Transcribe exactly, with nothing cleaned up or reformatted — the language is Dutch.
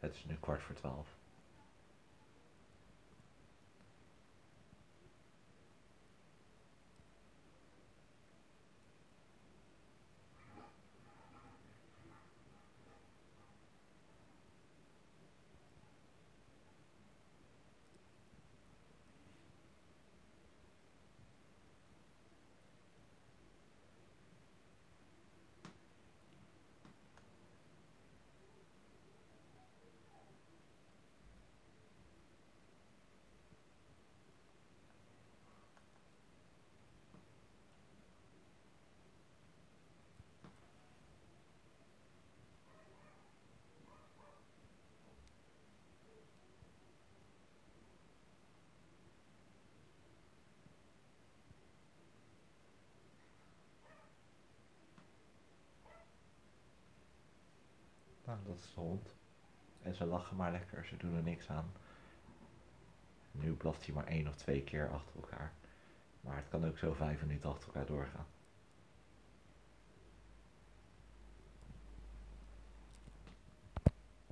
Het is nu kwart voor twaalf. Nou, dat is de hond. En ze lachen maar lekker, ze doen er niks aan. Nu blaft hij maar één of twee keer achter elkaar. Maar het kan ook zo vijf minuten achter elkaar doorgaan.